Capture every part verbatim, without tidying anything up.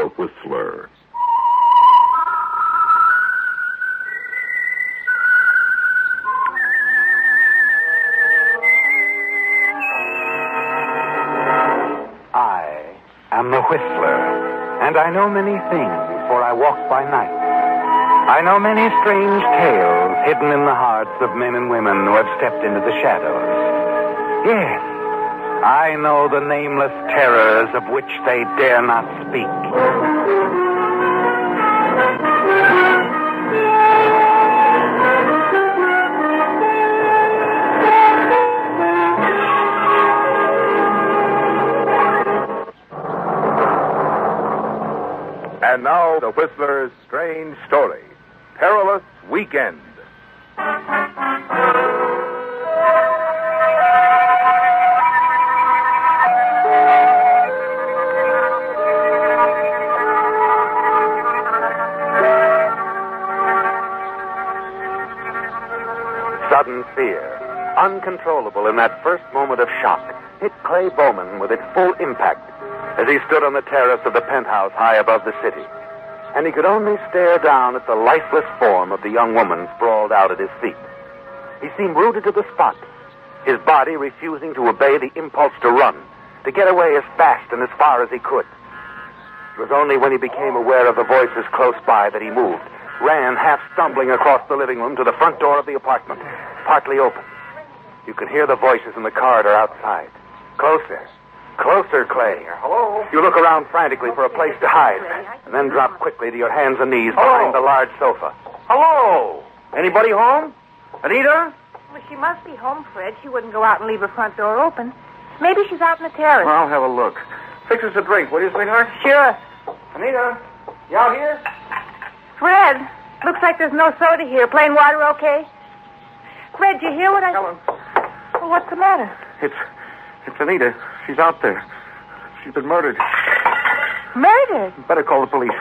The Whistler. I am the Whistler, and I know many things, for I walk by night. I know many strange tales hidden in the hearts of men and women who have stepped into the shadows. Yes, I know the nameless terrors of which they dare not speak. And now, the Whistler's strange story, Perilous Weekend. Sudden fear, uncontrollable in that first moment of shock, hit Clay Bowman with its full impact as he stood on the terrace of the penthouse high above the city. And he could only stare down at the lifeless form of the young woman sprawled out at his feet. He seemed rooted to the spot, his body refusing to obey the impulse to run, to get away as fast and as far as he could. It was only when he became aware of the voices close by that he moved, ran half stumbling across the living room to the front door of the apartment, partly open. You could hear the voices in the corridor outside. Closer. Closer, Clay. Hello? You look around frantically for a place to hide, and then drop quickly to your hands and knees Hello? behind the large sofa. Hello? Anybody home? Anita? Well, she must be home, Fred. She wouldn't go out and leave her front door open. Maybe she's out in the terrace. I'll have a look. Fix us a drink, will you, sweetheart? Sure. Anita, you out here? Fred, looks like there's no soda here. Plain water okay? Fred, do you hear what I... Helen. Well, what's the matter? It's, it's Anita. She's out there. She's been murdered. Murdered? Better call the police.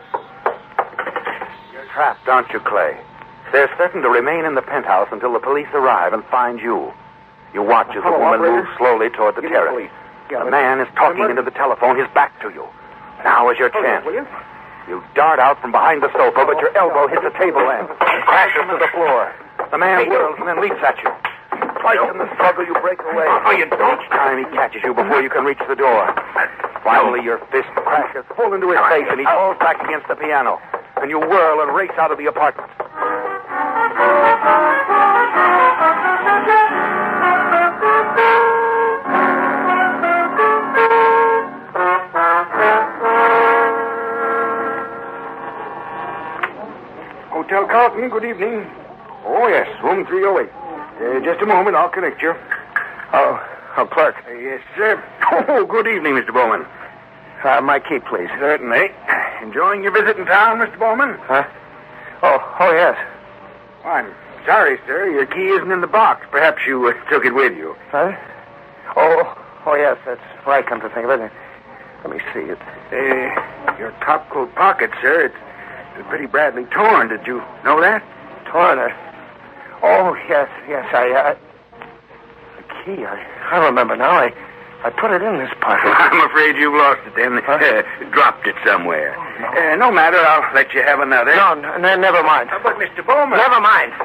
You're trapped, aren't you, Clay? They're certain to remain in the penthouse until the police arrive and find you. You watch as the Hello, woman operator. moves slowly toward the Give me terrace. police. Got The it. man is talking into the telephone, his back to you. Now is your Hold on, chance. will you? You dart out from behind the sofa, but your elbow hits a table lamp, crashes to the floor. The man whirls and then leaps at you. Twice in the struggle, you break away. Oh, you don't. Each time he catches you before you can reach the door. Finally, your fist crashes full into his face, and he falls back against the piano. And you whirl and race out of the apartment. Hotel Carlton, good evening. Oh, yes, room three oh eight. Uh, just a moment, I'll connect you. Oh, oh, clerk. Uh, yes, sir. Oh, good evening, Mister Bowman. Uh, my key, please. Certainly. Enjoying your visit in town, Mister Bowman? Huh? Oh, oh, yes. Oh, I'm sorry, sir. Your key isn't in the box. Perhaps you uh, took it with you. Huh? Oh, oh, yes, that's right, come to think of it. Let me see it. Uh, your topcoat pocket, sir. It's it's pretty badly torn. Did you know that? Torn. Uh, oh, yes, yes, I, uh... The key, I, I remember now. I, I put it in this pocket. I'm afraid you've lost it then. Huh? Uh, dropped it somewhere. Oh, no. Uh, no matter. I'll let you have another. No, no, no, never mind. Uh, but, Mister Bowman... Never mind.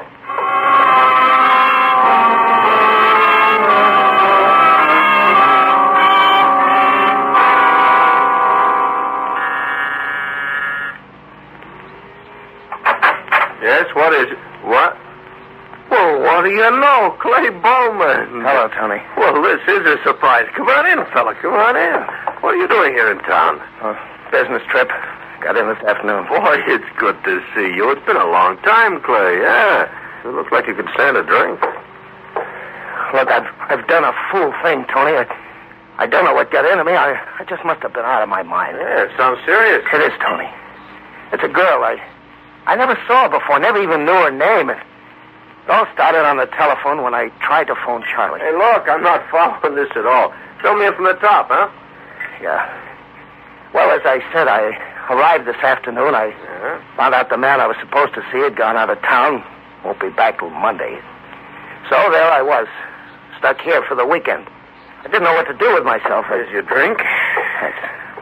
Yes, what is it? What? Well, what do you know? Clay Bowman. Hello, Tony. Well, this is a surprise. Come on in, fella. Come on in. What are you doing here in town? Uh, business trip. Got in this afternoon. Boy, it's good to see you. It's been a long time, Clay. Yeah. It looks like you could stand a drink. Look, I've I've done a fool thing, Tony. I, I don't know what got into me. I, I just must have been out of my mind. Yeah, it sounds serious. It is, Tony. It's a girl I I never saw her before, never even knew her name. It all started on the telephone when I tried to phone Charlie. Hey, look, I'm not following this at all. Fill me in from the top, huh? Yeah. Well, as I said, I arrived this afternoon. I Yeah. found out the man I was supposed to see had gone out of town. Won't be back till Monday. So there I was, stuck here for the weekend. I didn't know what to do with myself. Here's your drink. Thanks.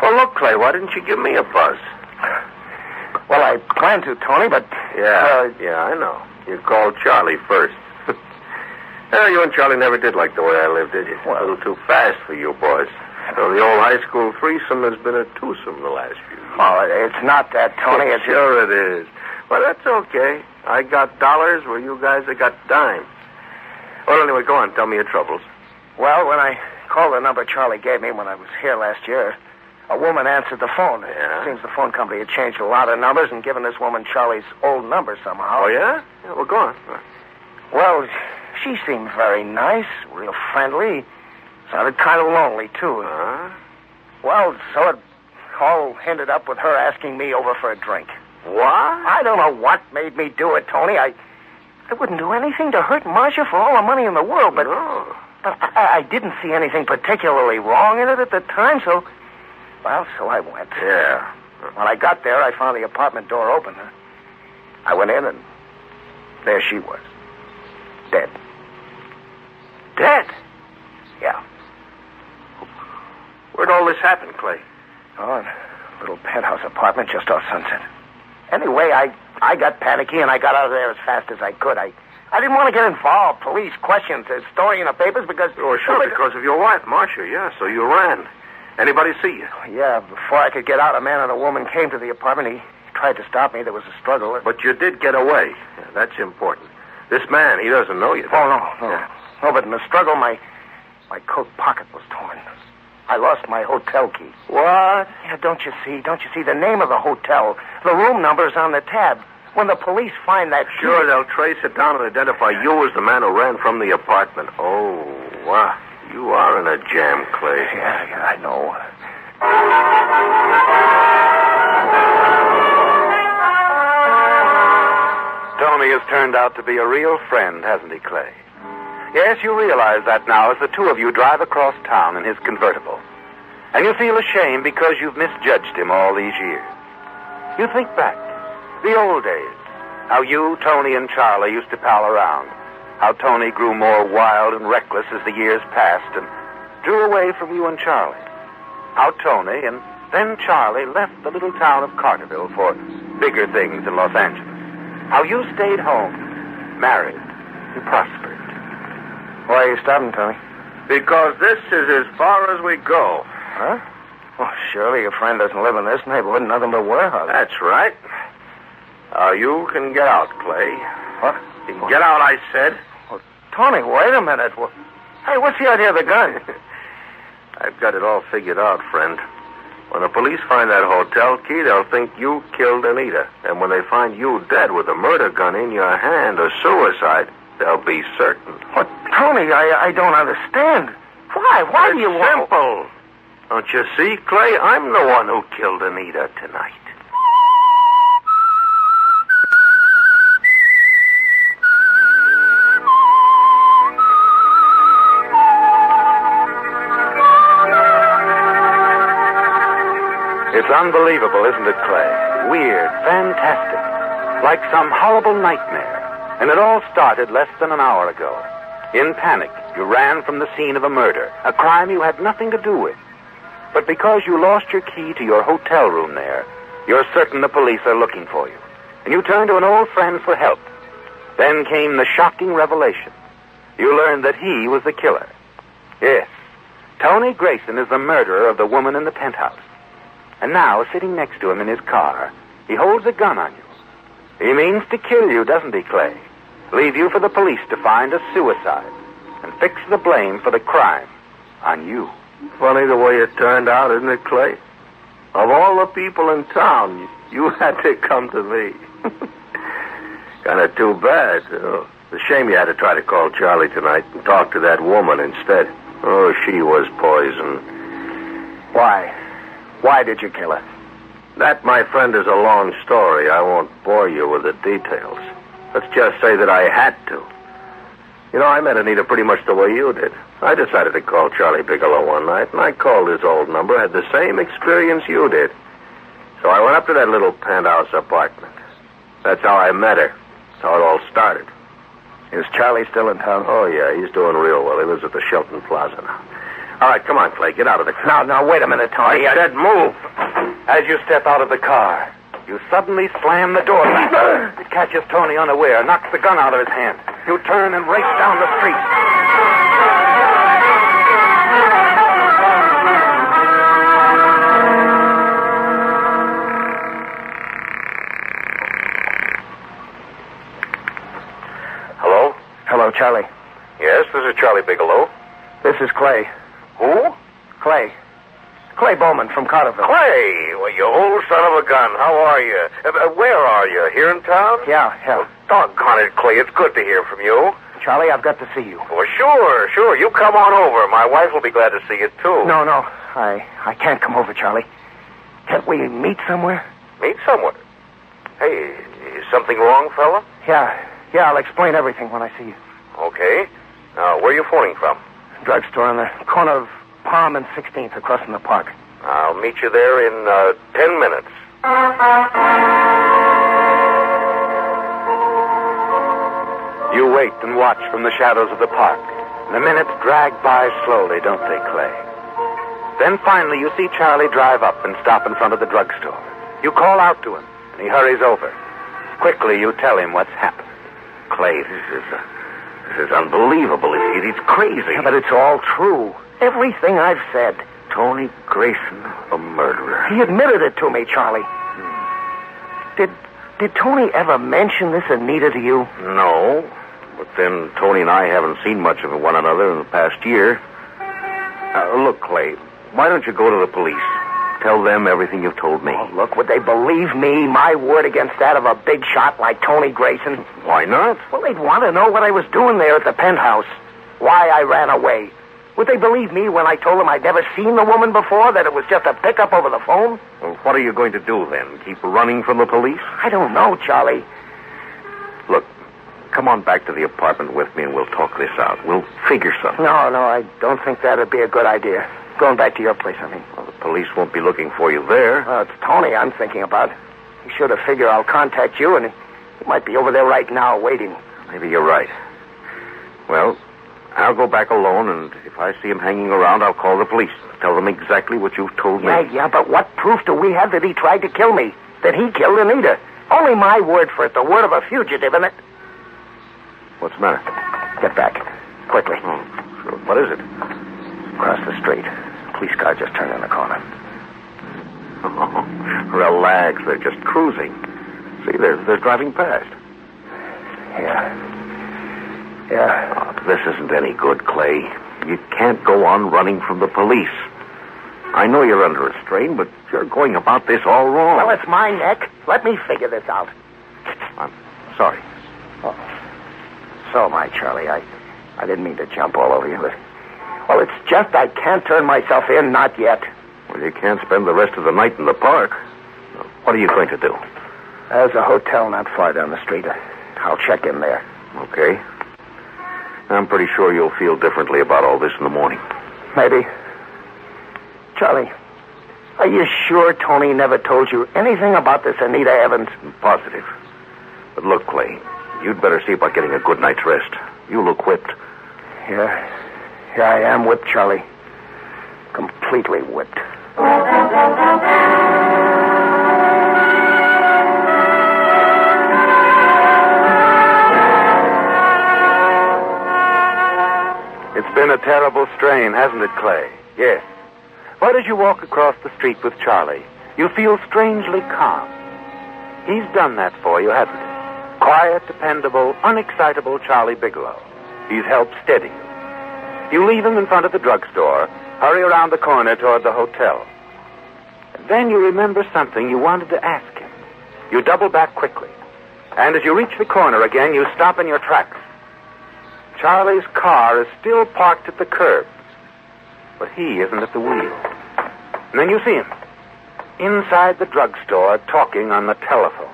Well, look, Clay, why didn't you give me a buzz? Well, I planned to, Tony, but... Yeah, uh, yeah, I know. You called Charlie first. Well, you and Charlie never did like the way I lived, did you? Well, a little too fast for you boys. So the old high school threesome has been a twosome the last few years. Oh, it's not that, Tony. It's Sure it is. Well, that's okay. I got dollars where you guys have got dimes. Well, anyway, go on. Tell me your troubles. Well, when I called the number Charlie gave me when I was here last year, a woman answered the phone. Yeah? It seems the phone company had changed a lot of numbers and given this woman Charlie's old number somehow. Oh, yeah? Yeah, well, go on. Well, she seemed very nice, real friendly. Sounded kind of lonely, too. Huh? Well, so it all ended up with her asking me over for a drink. What? I don't know what made me do it, Tony. I I wouldn't do anything to hurt Marcia for all the money in the world, but, No. but I, I didn't see anything particularly wrong in it at the time, so... Well, so I went. Yeah. When I got there, I found the apartment door open. I went in, and there she was. Dead. Dead? Yeah. Where'd all this happen, Clay? Oh, in a little penthouse apartment just off Sunset. Anyway, I, I got panicky, and I got out of there as fast as I could. I, I didn't want to get involved. Police, questions, a story in the papers, because... Oh, sure, because of your wife, Marcia, yeah, so you ran. Anybody see you? Yeah, before I could get out, a man and a woman came to the apartment. He tried to stop me. There was a struggle. But you did get away. Yeah, that's important. This man, he doesn't know you. Oh, no, no. Yeah. No, but in the struggle, my my coat pocket was torn. I lost my hotel key. What? Yeah, don't you see? Don't you see? The name of the hotel, the room number's on the tab. When the police find that key... Sure, they'll trace it down and identify you as the man who ran from the apartment. Oh, wow. You are in a jam, Clay. Yeah, yeah, I know. Tony has turned out to be a real friend, hasn't he, Clay? Yes, you realize that now as the two of you drive across town in his convertible. And you feel ashamed because you've misjudged him all these years. You think back, the old days, how you, Tony, and Charlie used to pal around. How Tony grew more wild and reckless as the years passed and drew away from you and Charlie. How Tony and then Charlie left the little town of Carterville for bigger things in Los Angeles. How you stayed home, married, and prospered. Why are you stopping, Tony? Because this is as far as we go. Huh? Well, surely your friend doesn't live in this neighborhood. Nothing but warehouses. That's right. Uh, you can get out, Clay. What? You can get out, I said. Well, Tony, wait a minute. Well, hey, what's the idea of the gun? I've got it all figured out, friend. When the police find that hotel key, they'll think you killed Anita. And when they find you dead with a murder gun in your hand or suicide, they'll be certain. What, Tony, I, I don't understand. Why? Why it's do you want... simple. Don't you see, Clay? I'm the one who killed Anita tonight. It's unbelievable, isn't it, Clay? Weird, fantastic, like some horrible nightmare. And it all started less than an hour ago. In panic, you ran from the scene of a murder, a crime you had nothing to do with. But because you lost your key to your hotel room there, you're certain the police are looking for you. And you turned to an old friend for help. Then came the shocking revelation. You learned that he was the killer. Yes, Tony Grayson is the murderer of the woman in the penthouse. And now, sitting next to him in his car, he holds a gun on you. He means to kill you, doesn't he, Clay? Leave you for the police to find a suicide and fix the blame for the crime on you. Funny the way it turned out, isn't it, Clay? Of all the people in town, you had to come to me. Kind of too bad. Oh, it's a shame you had to try to call Charlie tonight and talk to that woman instead. Oh, she was poison. Why? Why did you kill her? That, my friend, is a long story. I won't bore you with the details. Let's just say that I had to. You know, I met Anita pretty much the way you did. I decided to call Charlie Bigelow one night, and I called his old number, had the same experience you did. So I went up to that little penthouse apartment. That's how I met her. That's how it all started. Is Charlie still in town? Oh, yeah, he's doing real well. He lives at the Shelton Plaza now. All right, come on, Clay. Get out of the car. Now, now, wait a minute, Tony. I said move. As you step out of the car, you suddenly slam the door back. It catches Tony unaware, knocks the gun out of his hand. You turn and race down the street. Hello? Hello, Charlie. Yes, this is Charlie Bigelow. This is Clay. Who? Clay. Clay Bowman from Carterville. Clay. Well, you old son of a gun. How are you? Uh, uh, where are you? Here in town? Yeah, yeah. Well, doggone it, Clay. It's good to hear from you. Charlie, I've got to see you. Well, sure, sure. You come on over. My wife will be glad to see you, too. No, no. I I can't come over, Charlie. Can't we meet somewhere? Meet somewhere. Hey, is something wrong, fella? Yeah, yeah, I'll explain everything when I see you. Okay. Now, where are you phoning from? Drugstore on the corner of Palm and sixteenth across from the park. I'll meet you there in uh, ten minutes. You wait and watch from the shadows of the park. The minutes drag by slowly, don't they, Clay? Then finally you see Charlie drive up and stop in front of the drugstore. You call out to him, and he hurries over. Quickly you tell him what's happened. Clay, this is uh, this is unbelievable. It, it, it's crazy. Yeah, but it's all true. Everything I've said. Tony Grayson, a murderer. He admitted it to me, Charlie. Did did Tony ever mention this Anita to you? No, but then Tony and I haven't seen much of one another in the past year. Uh, look, Clay, why don't you go to the police? Tell them everything you've told me. Oh, look, would they believe me, my word against that of a big shot like Tony Grayson? Why not? Well, they'd want to know what I was doing there at the penthouse. Why I ran away. Would they believe me when I told them I'd never seen the woman before, that it was just a pickup over the phone? Well, what are you going to do then? Keep running from the police? I don't know, Charlie. Look, come on back to the apartment with me and we'll talk this out. We'll figure something. No, no, I don't think that'd be a good idea. Going back to your place, I mean. Well, the police won't be looking for you there. Well, it's Tony I'm thinking about. He should have figured I'll contact you, and he might be over there right now waiting. Maybe you're right. Well, I'll go back alone, and if I see him hanging around, I'll call the police. Tell them exactly what you've told me. Yeah, yeah, but what proof do we have that he tried to kill me? That he killed Anita? Only my word for it, the word of a fugitive, and it... What's the matter? Get back. Quickly. Oh, sure. What is it? Across the street. Police car just turned in the corner. Oh, relax. They're just cruising. See, they're, they're driving past. Yeah. Yeah. Oh, this isn't any good, Clay. You can't go on running from the police. I know you're under a strain, but you're going about this all wrong. Well, it's my neck. Let me figure this out. I'm sorry. Oh. So am I, Charlie. I, I didn't mean to jump all over you, but... Well, it's just I can't turn myself in, not yet. Well, you can't spend the rest of the night in the park. What are you going to do? There's a hotel not far down the street. I'll check in there. Okay. I'm pretty sure you'll feel differently about all this in the morning. Maybe. Charlie, are you sure Tony never told you anything about this Anita Evans? I'm positive. But look, Clay, you'd better see about getting a good night's rest. You look whipped. Yeah. Yeah, I am whipped, Charlie. Completely whipped. It's been a terrible strain, hasn't it, Clay? Yes. But as you walk across the street with Charlie, you feel strangely calm. He's done that for you, hasn't he? Quiet, dependable, unexcitable Charlie Bigelow. He's helped steady you. You leave him in front of the drugstore, hurry around the corner toward the hotel. Then you remember something you wanted to ask him. You double back quickly. And as you reach the corner again, you stop in your tracks. Charlie's car is still parked at the curb, but he isn't at the wheel. And then you see him inside the drugstore talking on the telephone.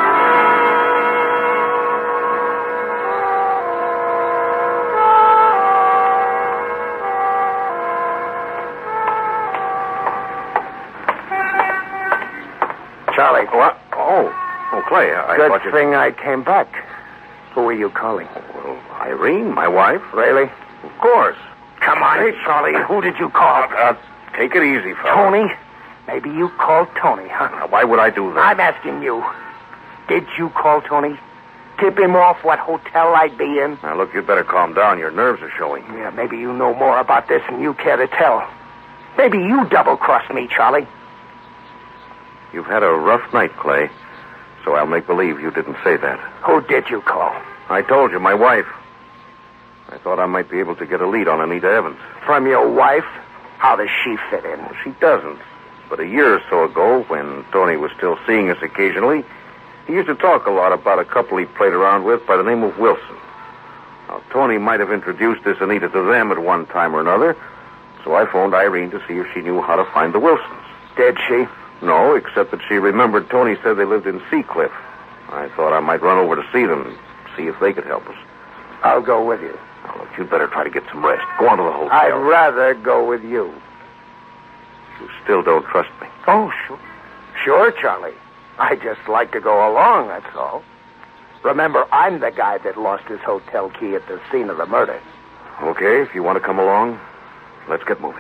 Charlie. What? Oh, oh, Clay, I Good thought you... thing I came back. Who are you calling? Well, Irene, my wife. Really? Of course. Come on. Hey, Charlie, who did you call? Uh, take it easy, fella. Tony? Maybe you called Tony, huh? Now, why would I do that? I'm asking you. Did you call Tony? Tip him off what hotel I'd be in? Now, look, you'd better calm down. Your nerves are showing. Yeah, maybe you know more about this than you care to tell. Maybe you double-crossed me, Charlie. You've had a rough night, Clay, so I'll make believe you didn't say that. Who did you call? I told you, my wife. I thought I might be able to get a lead on Anita Evans. From your wife? How does she fit in? Well, she doesn't. But a year or so ago, when Tony was still seeing us occasionally, he used to talk a lot about a couple he played around with by the name of Wilson. Now, Tony might have introduced this Anita to them at one time or another, so I phoned Irene to see if she knew how to find the Wilsons. Did she? No, except that she remembered Tony said they lived in Seacliff. I thought I might run over to see them, see if they could help us. I'll go with you. Now, look, you'd better try to get some rest. Go on to the hotel. I'd rather go with you. You still don't trust me. Oh, sure. Sure, Charlie. I just like to go along, that's all. Remember, I'm the guy that lost his hotel key at the scene of the murder. Okay, if you want to come along, let's get moving.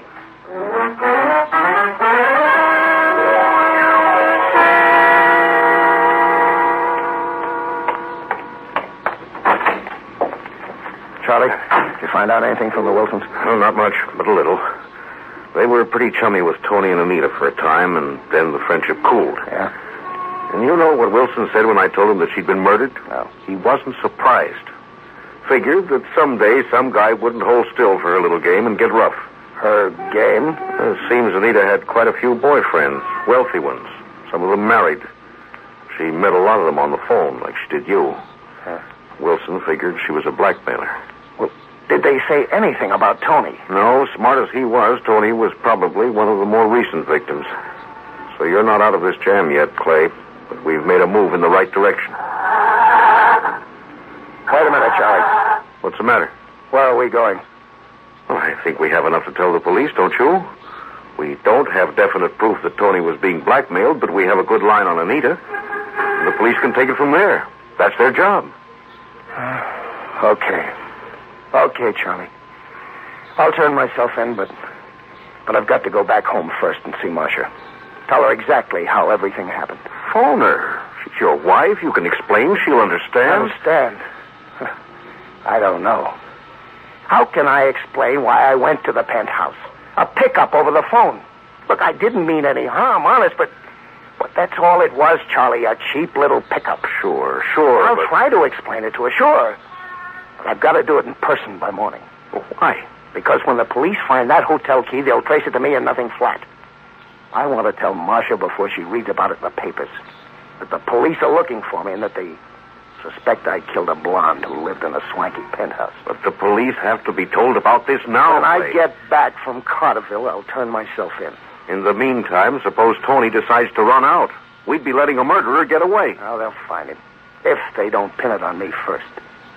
Charlie, did you find out anything from the Wilsons? Well, not much, but a little. They were pretty chummy with Tony and Anita for a time, and then the friendship cooled. Yeah? And you know what Wilson said when I told him that she'd been murdered? No. He wasn't surprised. Figured that someday some guy wouldn't hold still for her little game and get rough. Her game? It seems Anita had quite a few boyfriends, wealthy ones, some of them married. She met a lot of them on the phone, like she did you. Huh. Wilson figured she was a blackmailer. Well, did they say anything about Tony? No, smart as he was, Tony was probably one of the more recent victims. So you're not out of this jam yet, Clay, but we've made a move in the right direction. Wait a minute, Charlie. What's the matter? Where are we going? Well, I think we have enough to tell the police, don't you? We don't have definite proof that Tony was being blackmailed, but we have a good line on Anita. And the police can take it from there. That's their job. Okay. Okay, Charlie. I'll turn myself in, but but I've got to go back home first and see Marcia. Tell her exactly how everything happened. Phone her. She's your wife. You can explain. She'll understand. Understand? I don't know. How can I explain why I went to the penthouse? A pickup over the phone. Look, I didn't mean any harm, honest, but but that's all it was, Charlie, a cheap little pickup. Sure, sure. I'll but... try to explain it to her, sure. But I've got to do it in person by morning. Well, why? Because when the police find that hotel key, they'll trace it to me and nothing flat. I want to tell Marcia before she reads about it in the papers that the police are looking for me and that they suspect I killed a blonde who lived in a swanky penthouse. But the police have to be told about this now. When I Clay. get back from Carterville, I'll turn myself in. In the meantime, suppose Tony decides to run out. We'd be letting a murderer get away. Oh, they'll find him. If they don't pin it on me first.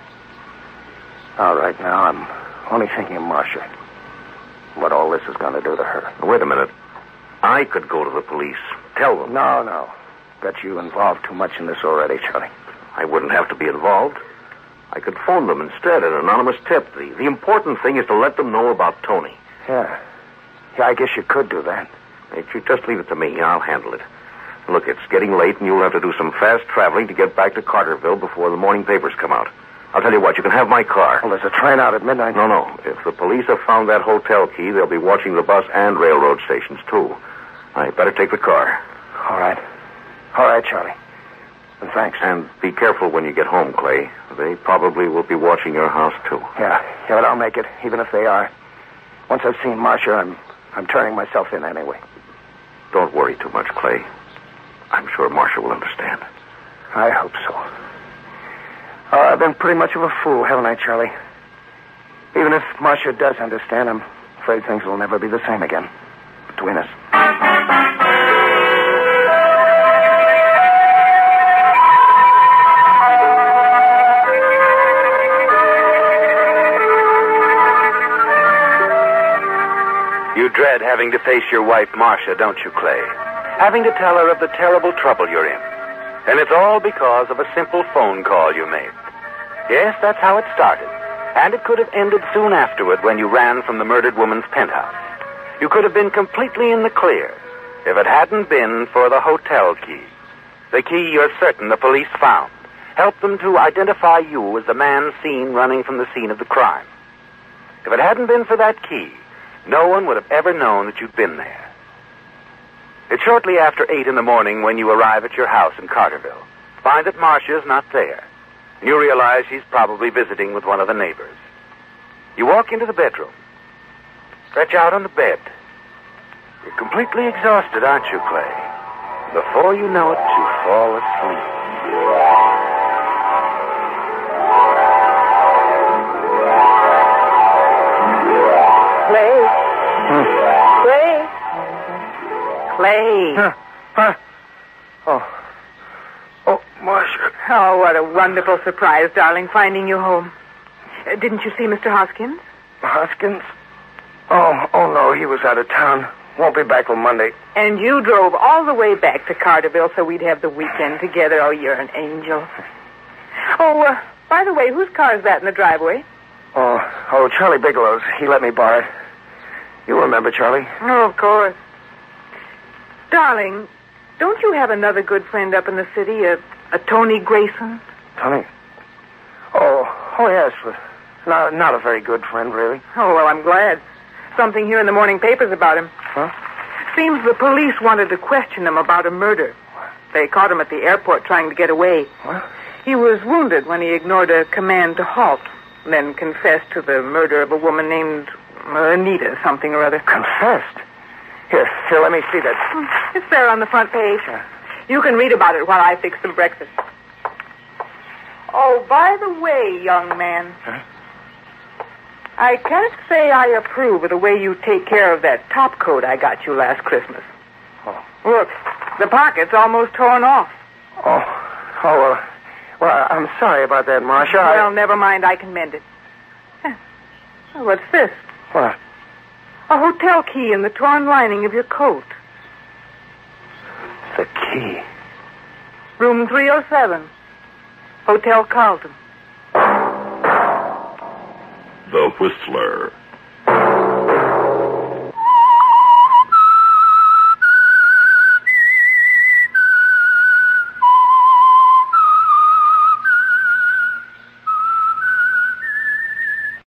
All right, now I'm only thinking of Marcia. What all this is going to do to her. Wait a minute. I could go to the police. Tell them. No, no. Got you involved too much in this already, Charlie. I wouldn't have to be involved. I could phone them instead, an anonymous tip. The, the important thing is to let them know about Tony. Yeah. Yeah, I guess you could do that. Hey, you just leave it to me. I'll handle it. Look, it's getting late, and you'll have to do some fast traveling to get back to Carterville before the morning papers come out. I'll tell you what, you can have my car. Well, there's a train out at midnight. No, no. If the police have found that hotel key, they'll be watching the bus and railroad stations, too. I better take the car. All right. All right, Charlie. And thanks. And be careful when you get home, Clay. They probably will be watching your house, too. Yeah, yeah, but I'll make it, even if they are. Once I've seen Marcia, I'm, I'm turning myself in anyway. Don't worry too much, Clay. I'm sure Marcia will understand. I hope so. Oh, I've been pretty much of a fool, haven't I, Charlie? Even if Marcia does understand, I'm afraid things will never be the same again between us. You dread having to face your wife, Marcia, don't you, Clay? Having to tell her of the terrible trouble you're in. And it's all because of a simple phone call you made. Yes, that's how it started. And it could have ended soon afterward when you ran from the murdered woman's penthouse. You could have been completely in the clear if it hadn't been for the hotel key. The key you're certain the police found helped them to identify you as the man seen running from the scene of the crime. If it hadn't been for that key, no one would have ever known that you'd been there. It's shortly after eight in the morning when you arrive at your house in Carterville. Find that Marcia's not there. You realize she's probably visiting with one of the neighbors. You walk into the bedroom. Stretch out on the bed. You're completely exhausted, aren't you, Clay? Before you know it, you fall asleep. Clay. Hmm. Clay. Clay. Huh? Huh? Oh. Oh, Marcia. Oh, what a wonderful surprise, darling, finding you home. Uh, didn't you see Mister Hoskins? Hoskins? Oh, oh no, he was out of town. Won't be back till Monday. And you drove all the way back to Carterville so we'd have the weekend together. Oh, you're an angel. Oh, uh, by the way, whose car is that in the driveway? Oh, oh, Charlie Bigelow's. He let me borrow it. You remember Charlie? Oh, of course. Darling, don't you have another good friend up in the city, a, a Tony Grayson? Tony? Oh, oh yes, but not, not a very good friend, really. Oh, well, I'm glad. Something here in the morning papers about him. Huh? Seems the police wanted to question him about a murder. They caught him at the airport trying to get away. What? He was wounded when he ignored a command to halt, then confessed to the murder of a woman named Anita something or other. Confessed? Here, here, let me see that. It's there on the front page. You can read about it while I fix some breakfast. Oh, by the way, young man, huh? I can't say I approve of the way you take care of that top coat I got you last Christmas. Oh. Look, the pocket's almost torn off. Oh, oh, well, well, I'm sorry about that, Marcia. Well, I... never mind, I can mend it. Huh. Oh, what's this? What? A hotel key in the torn lining of your coat. The key. Room three oh seven. Hotel Carlton. The Whistler.